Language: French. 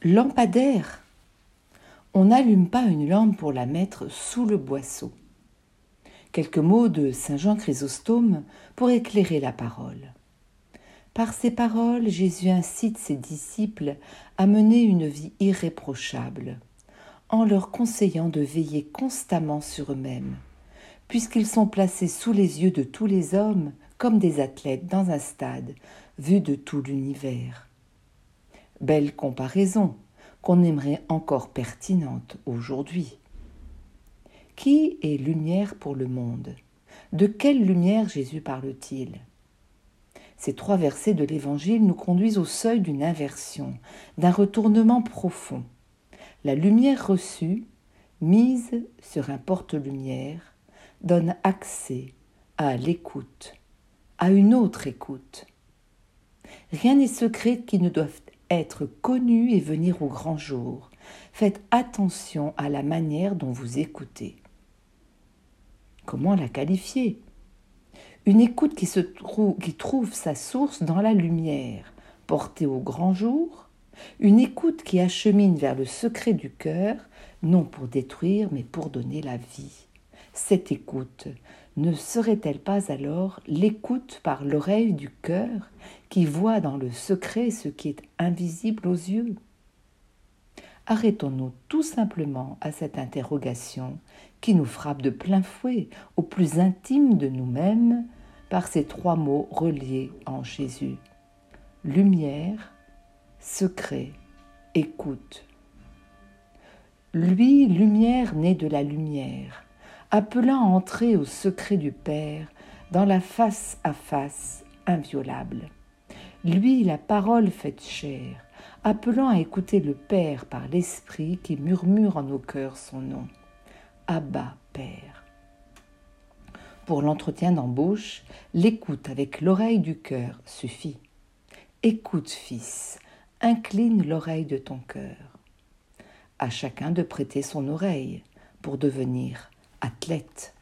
Lampadaire. On n'allume pas une lampe pour la mettre sous le boisseau. Quelques mots de saint Jean Chrysostome pour éclairer la parole. Par ces paroles, Jésus incite ses disciples à mener une vie irréprochable, en leur conseillant de veiller constamment sur eux-mêmes, puisqu'ils sont placés sous les yeux de tous les hommes comme des athlètes dans un stade, vu de tout l'univers. Belle comparaison, qu'on aimerait encore pertinente aujourd'hui. Qui est lumière pour le monde ? De quelle lumière Jésus parle-t-il ? Ces 3 versets de l'Évangile nous conduisent au seuil d'une inversion, d'un retournement profond. La lumière reçue, mise sur un porte-lumière, donne accès à l'écoute, à une autre écoute. Rien n'est secret qui ne doive être connu et venir au grand jour. Faites attention à la manière dont vous écoutez. Comment la qualifier ? Une écoute qui trouve sa source dans la lumière, portée au grand jour. Une écoute qui achemine vers le secret du cœur, non pour détruire, mais pour donner la vie. Cette écoute ne serait-elle pas alors l'écoute par l'oreille du cœur qui voit dans le secret ce qui est invisible aux yeux ? Arrêtons-nous tout simplement à cette interrogation qui nous frappe de plein fouet au plus intime de nous-mêmes par ces 3 mots reliés en Jésus. Lumière, secret, écoute. Lui, lumière née de la lumière, appelant à entrer au secret du Père dans la face à face inviolable. Lui, la parole faite chair, appelant à écouter le Père par l'Esprit qui murmure en nos cœurs son nom. Abba, Père. Pour l'entretien d'embauche, l'écoute avec l'oreille du cœur suffit. Écoute, fils, incline l'oreille de ton cœur. À chacun de prêter son oreille pour devenir athlète.